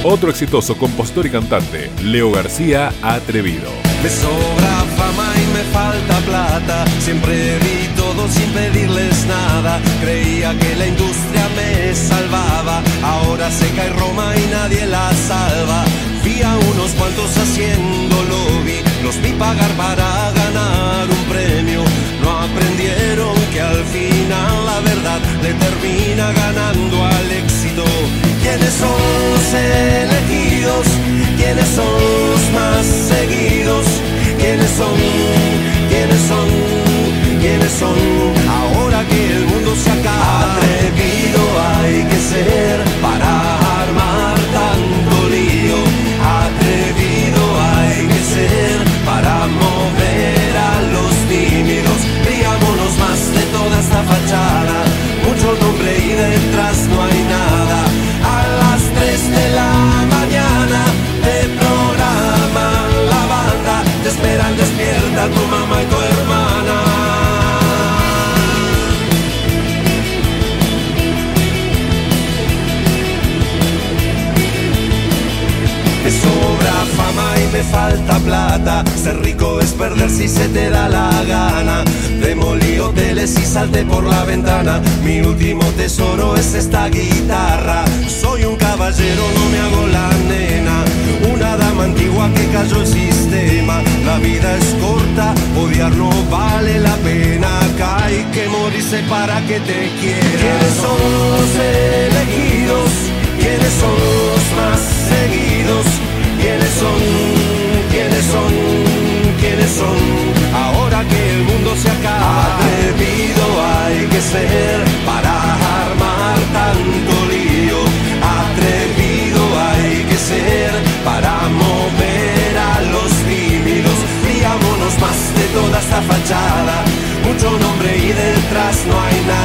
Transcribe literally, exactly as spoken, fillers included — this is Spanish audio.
Otro exitoso compositor y cantante, Leo García, Atrevido. Me sobra fama y me falta plata, siempre di todo sin pedirles nada, creía que la industria me salvaba, ahora se cae Roma y nadie la salva. Vi a unos cuantos haciendo lobby, los vi pagar para ganar un premio, no aprendieron que al final la verdad le termina ganando al éxito. ¿Quiénes son los elegidos? ¿Quiénes son los más seguidos? ¿Quiénes son? ¿Quiénes son? ¿Quiénes son? Ahora que el mundo se acaba. Atrevido hay que ser para armar tanto lío. Atrevido hay que ser para mover a los tímidos. Riámonos más de toda esta fachada, mucho nombre y detrás no hay nada. A las tres de la mañana te programan la banda, te esperan despierta tu mamá y tu hermana. Me sobra fama y me falta plata, ser rico es perder si se te da la gana. Demolí hoteles y salté por la ventana, mi último tesoro es esta guitarra. Soy un caballero, no me hago la nena, una dama antigua que cayó el sistema. La vida es corta, odiar no vale la pena, acá hay que morirse para que te quieran. ¿Quiénes son los elegidos? ¿Quiénes son los más seguidos? ¿Quiénes son? ¿Quiénes son? ¿Quiénes son? Ahora que el mundo se acaba. Atrevido hay que ser para armar tanto lío. Atrevido hay que ser para mover a los tímidos. Riámonos más de toda esta fachada, mucho nombre y detrás no hay nada.